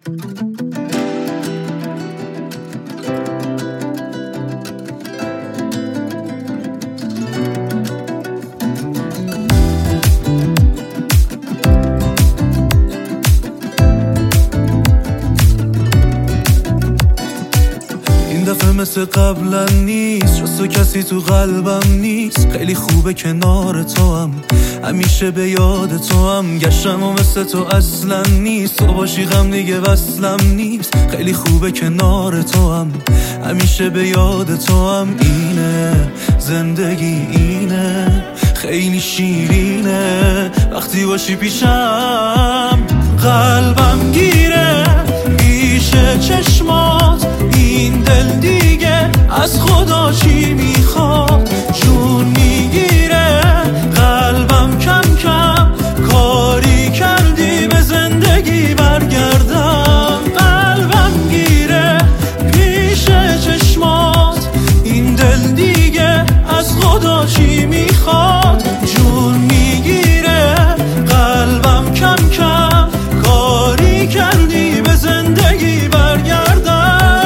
مثل قبلا نیست، جز تو کسی تو قلبم نیست. خیلی خوبه کنار تو هم، همیشه به یاد تو هم. گشتم و مثل تو اصلا نیست، تو باشی غم دیگه وصلم نیست. خیلی خوبه کنار تو هم، همیشه به یاد تو هم. اینه زندگی، اینه خیلی شیرینه وقتی باشی پیشم. قلبم گیره پیش چشمات، این دل دیگه از خدا چی میخواد؟ جون میگیره قلبم کم کم، کاری کردی به زندگی برگردم. قلبم گیره پیش چشمات، این دل دیگه از خدا چی میخواد؟ جون میگیره قلبم کم کم، کاری کردی به زندگی برگردم.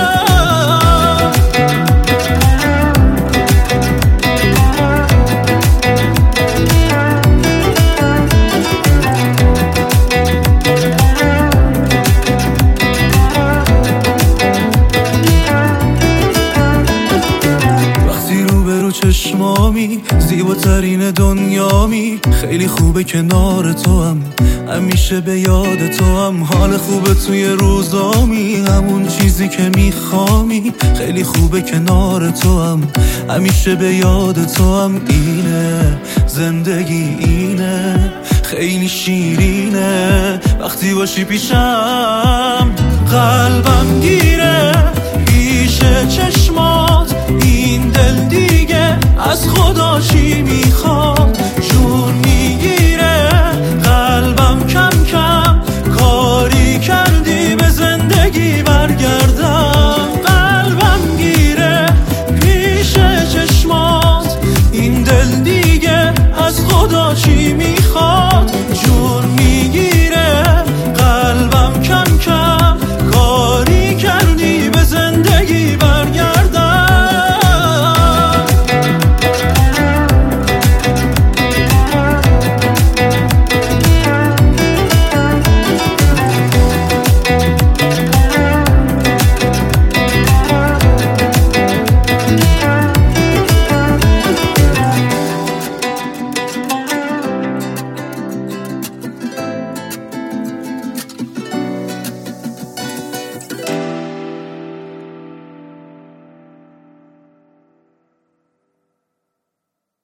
چشمامی زیباترین دنیامی، خیلی خوبه کنار تو هم، همیشه به یاد تو هم. حال خوبه توی روزامی، همون چیزی که میخوامی. خیلی خوبه کنار تو هم، همیشه به یاد تو هم. اینه زندگی، اینه خیلی شیرینه وقتی باشی پیشم. قلبم گیره پیش چشمات، این دل دیگه از خدا چی میخواد؟